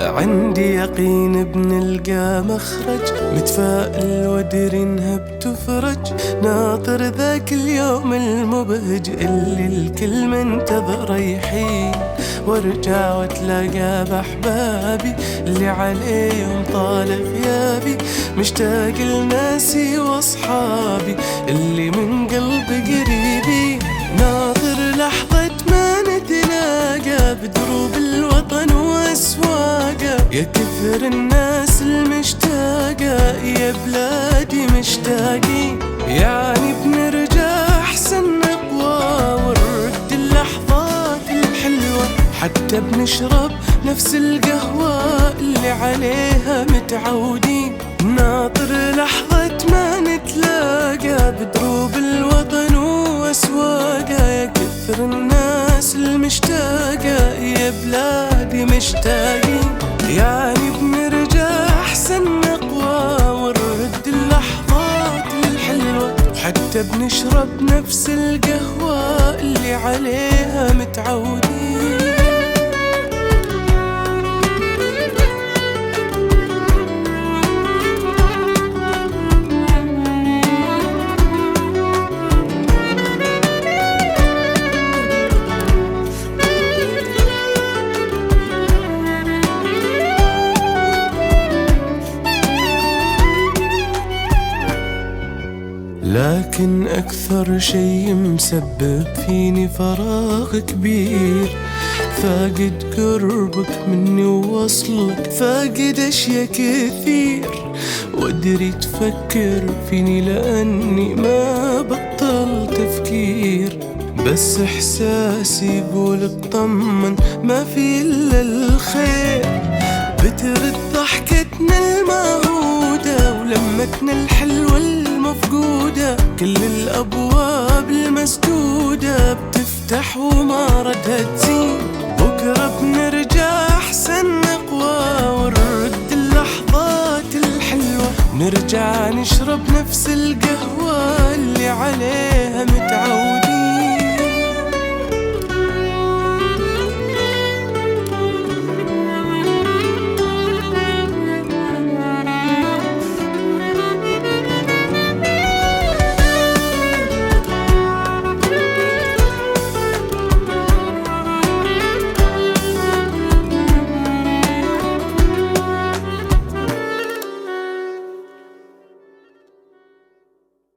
عندي يقين بنلقى مخرج، متفائل وادري انها بتفرج، ناطر ذاك اليوم المبهج اللي الكل منتظر يحين، وارجع واتلاقى باحبابي اللي عليهم طال غيابي، مشتاق لناسي واصحابي اللي من قلب قريبي، ناظر لحظة ما نتلاقى بدروب الوطن واسواقه، يا كثر الناس المشتاقة يا بلادي مشتاقين، يعني بنرجع احسن نقوى ونرد اللحظات الحلوة، حتى بنشرب نفس القهوة اللي عليها متعودين، ناطر لحظة ما نتلاقى بدروب الوطن واسواقه، يا كثر الناس المشتاقة يا بلادي مشتاقين، يعني بنرجع احسن نقوى ونرد اللحظات الحلوة، حتى بنشرب نفس القهوة اللي عليها متعودين. لكن أكثر شي مسبب فيني فراغ كبير، فاقد قربك مني ووصلك، فاقد أشياء كثير، وأدري تفكر فيني لأني ما بطل تفكير، بس إحساسي يقول اطمن ما في إلا الخير، بترد ضحكتنا المعهودة ولمتنا الحلوة المفقودة، كل الأبواب المسدودة بتفتح وما ردها تزين، بكرة بنرجع أحسن نقوى ونرد اللحظات الحلوة، نرجع نشرب نفس القهوة اللي عليها متعودة.